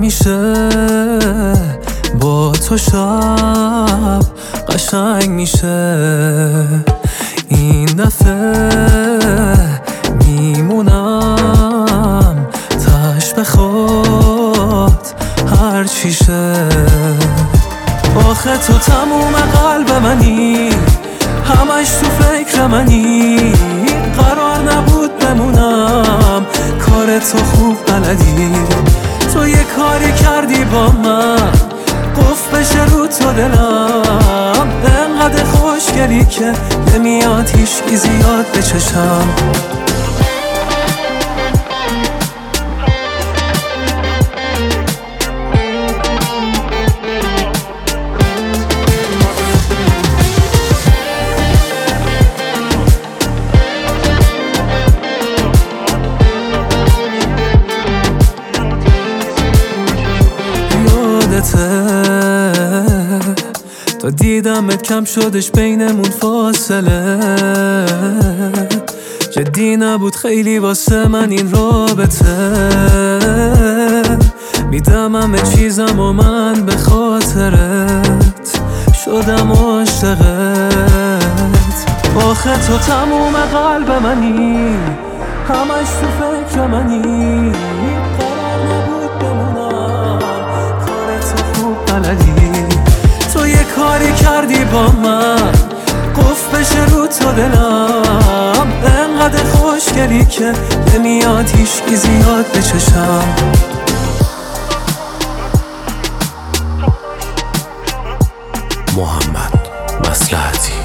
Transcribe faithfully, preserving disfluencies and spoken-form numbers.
میشه با تو شب قشنگ میشه. این دفعه میمونم تش بخواد هر چیشه. آخه تو تموم قلب منی، همش تو فکر منی. قرار نبود بمونم، کار تو خوب بلدی. تو یه کاری کردی با من، قفل بشه رو تو دلم. انقدر خوشگلی که نمیاد هیچکی زیاد به چشم. تا دیدمت کم شدش بینمون فاصله. جدی نبود خیلی واسه من این رابطه. میدم همه چیزم و من به خاطرت شدم عاشقت. آخه تو تموم قلب منی، همش تو فکر منی. قرار نبود بمونم، کار تو خوب بلدی. تو یه کاری کردی با من، قفل بشه رو تو دلم. انقدر خوشگلی که نمیاد هیچکی زیاد به چشم. محمد مصلحتی.